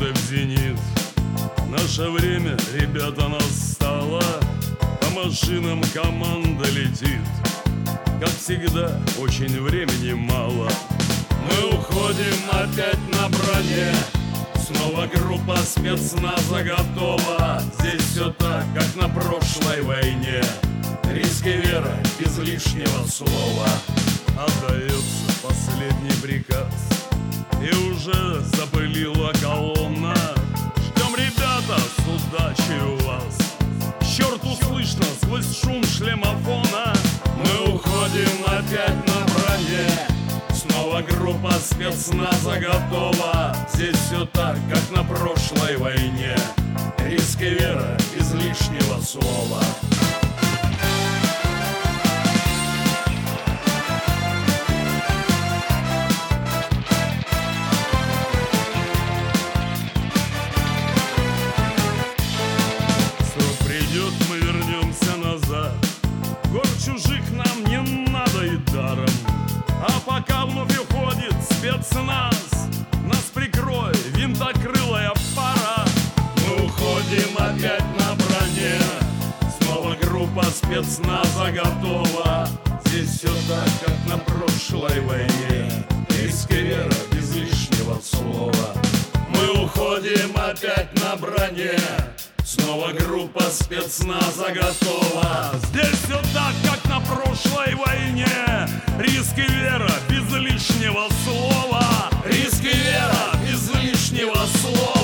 надежды в зенит. Наше время, ребята, настало, по машинам команда летит. Как всегда, очень времени мало. Мы уходим опять на броне, снова группа спецназа готова. Здесь все так, как на прошлой войне. Риск и вера без лишнего слова. Отдается последний приказ, и уже запылила колонна. Ждем, ребята, с удачей у вас. К черту слышно сквозь шум шлемофона. Мы уходим опять на броне, снова группа спецназа готова. Здесь все так, как на прошлой войне. Риск и вера без лишнего слова. Мы вернемся назад, гор чужих нам не надо и даром. А пока вновь уходит спецназ, нас прикроет винтокрылая пара. Мы уходим опять на броне, снова группа спецназа готова. Здесь все так, как на прошлой войне. Риск и вера без лишнего слова. Мы уходим опять на броне, снова группа спецназа готова. Здесь все так, как на прошлой войне. Риск и вера без лишнего слова. Риск и вера без лишнего слова.